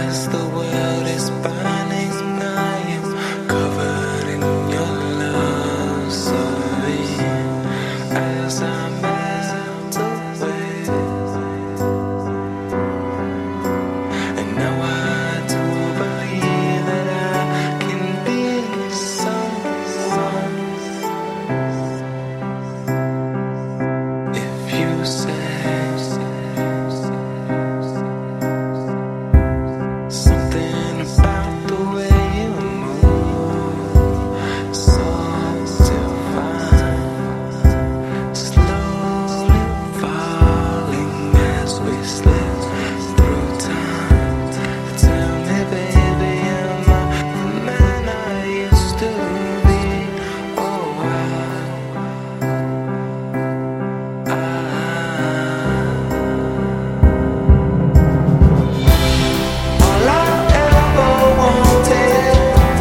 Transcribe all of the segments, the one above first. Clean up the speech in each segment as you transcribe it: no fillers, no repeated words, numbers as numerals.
As the world is burning, I am covered in your love. Sorry, as I melt away, and now I do believe that I can be someone. If you say something about the way you move, so divine, slowly falling as we slip through time. Tell me, baby, am I the man I used to be? Oh, all I ever wanted,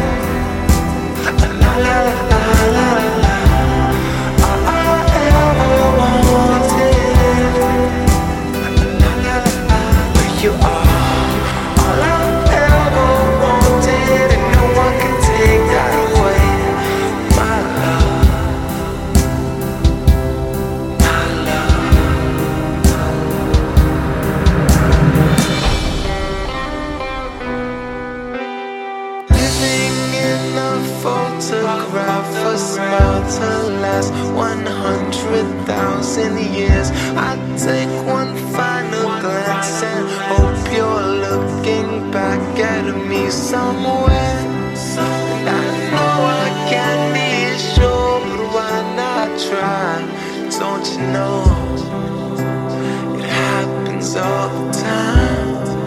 la la la la la. All I ever wanted, la la la. Where you are, all I ever wanted, and no one can take that away. My love, my love. Living in a photograph, a smile to last 100,000 years. I take one final glance and hope you're looking back at me somewhere. And I know I can't be sure, but why not try? Don't you know it happens all the time?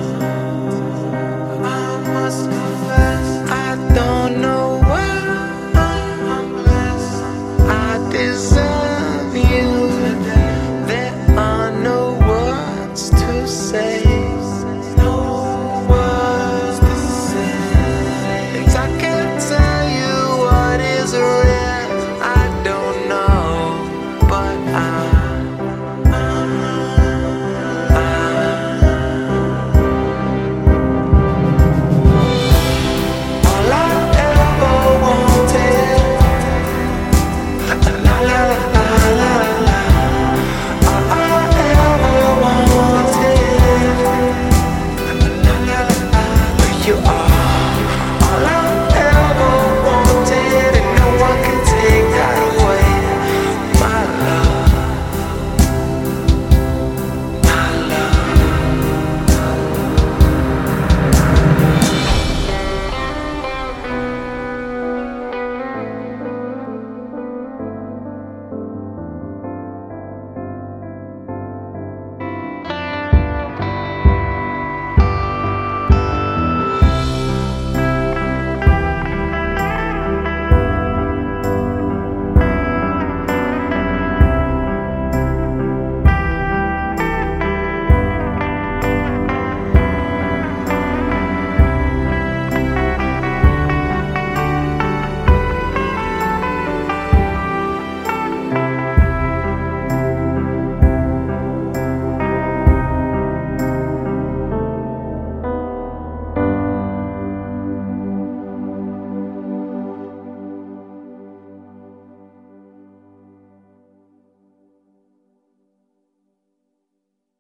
I must confess, I don't know why I'm blessed. I deserve you. There are no words to say, no words to say. And I can't tell you what is real. I don't know, but all I ever wanted, la la la la la. All I ever wanted, la la la. Where you are.